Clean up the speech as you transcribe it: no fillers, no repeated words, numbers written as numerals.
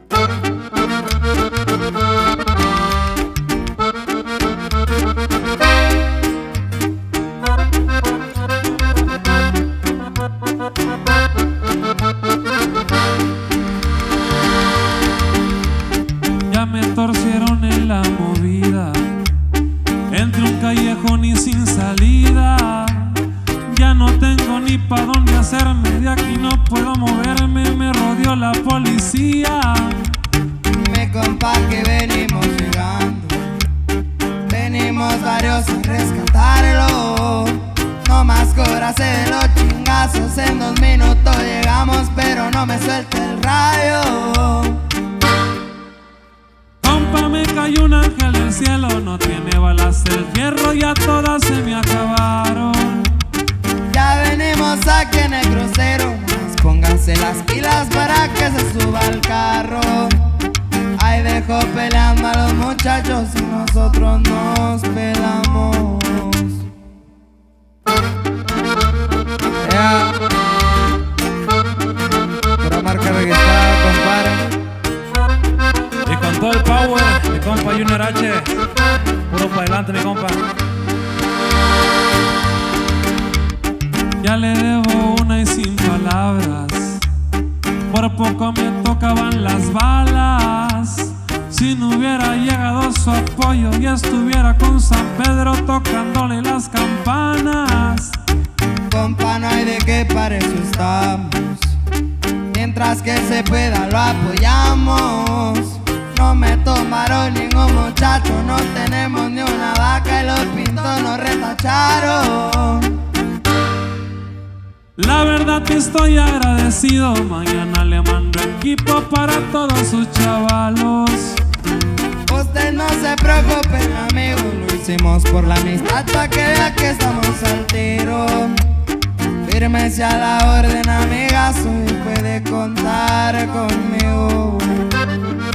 Ya me torcieron en la movida, entre un callejón y sin salida. Ya no tengo ni pa' dónde hacerme, de aquí no puedo moverme, me rodeó la policía. Mi compa que venimos llegando, venimos varios a rescatarlo. No más cobrase de los chingazos, en 2 minutos llegamos, pero no me suelta el rayo. Compa, me cayó un ángel del cielo, no tiene balas el fierro, ya todas se me acabaron. Ya venimos aquí en el crucero, más pónganse las pilas para que se suba al carro. Ahí dejó peleando a los muchachos y nosotros nos pelamos. Yeah. Pura marca registrada, compadre. Y con todo el power, mi compa Junior H. Puro para adelante, mi compa. Ya le debo una y sin palabras, por poco me tocaban las balas. Si no hubiera llegado su apoyo y estuviera con San Pedro tocándole las campanas. Compa, no hay de qué para eso estamos, mientras que se pueda lo apoyamos. No me tomaron ningún muchacho, no tenemos ni una vaca y los pintos nos retacharon. La verdad que estoy agradecido, mañana le mando equipo para todos sus chavalos. Usted no se preocupe, amigo, lo hicimos por la amistad, pa' que vea que estamos al tiro. Fírmese a la orden, amigazo, y puede contar conmigo.